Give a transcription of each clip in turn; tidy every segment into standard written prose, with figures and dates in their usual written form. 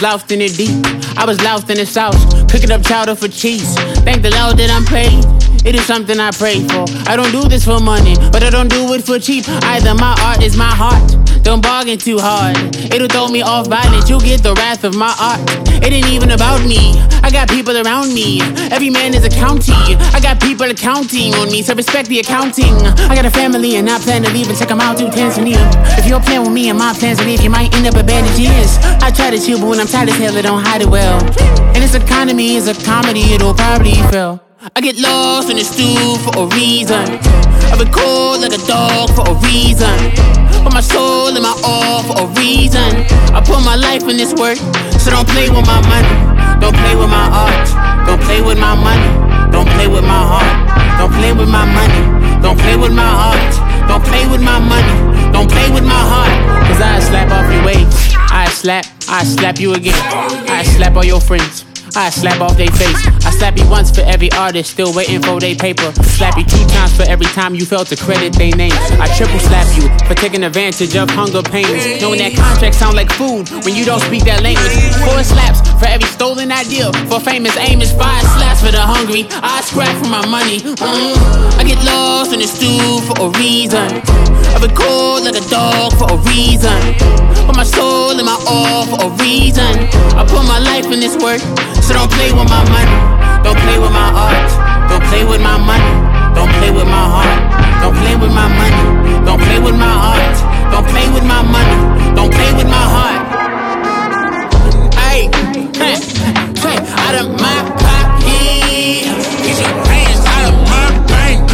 was lost in the deep. I was lost in the sauce, cooking up chowder for cheese. Thank the Lord that I'm paid. It is something I pray for. I don't do this for money, but I don't do it for cheap. Either my art is my heart. Don't bargain too hard. It'll throw me off balance. You'll get the wrath of my art. It ain't even about me. I got people around me. Every man is a county. I got people accounting on me, so respect the accounting. I got a family and I plan to leave and take them out to Tanzania. If you're playing with me and my plans to leave, you might end up a bandages. I try to chill, but when I'm tired as hell, I don't hide it well. And this economy is a comedy, it'll probably fail. I get lost in the stew for a reason. I record like a dog for a reason. Put my soul and my all for a reason. I put my life in this work, so don't play with my money. Don't play with my art. Don't play with my money. Don't play with my heart. Don't play with my money. Don't play with my heart. Don't play with my money. Don't play with my heart. Cause I slap off your waist. I slap you again. I slap all your friends. I slap off they face. I slap you once for every artist still waiting for they paper. Slap you 2 times for every time you failed to credit they names. I triple slap you for taking advantage of hunger pains. Knowing that contracts sound like food when you don't speak that language. 4 slaps for every stolen idea. For famous aim is 5 slaps for the hungry. I scrap for my money. I get lost in the stew for a reason. I record like a dog for a reason. Put my soul and my all for a reason. I put my life in this work. So don't play with my money, don't play with my art, don't play with my money, don't play with my heart, don't play with my money, don't play with my art, don't play with my money, don't play with my heart. Hey, out of my pocket, get your hands out of my bank.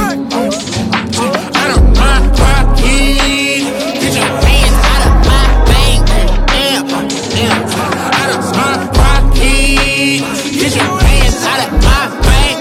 Out of my pocket, get your hands out of my bank. Out of my pocket, get your hands out of my bank.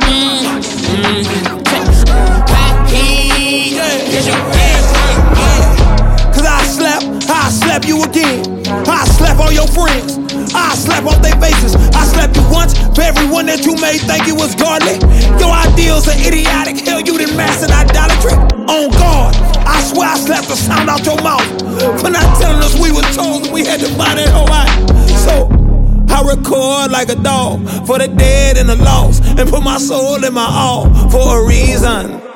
Pocket, get your hands out of my bank. Cause I slap you again. I slap all your friends. I slap off their faces. I slap you once for everyone that you may think it was godly. Your ideals are idiotic. Hell, you done mastered idolatry. On guard, I swear I slapped the sound out your mouth for not telling us we were chosen. We had to find that whole out. So I record like a dog for the dead and the lost, and put my soul and my all for a reason.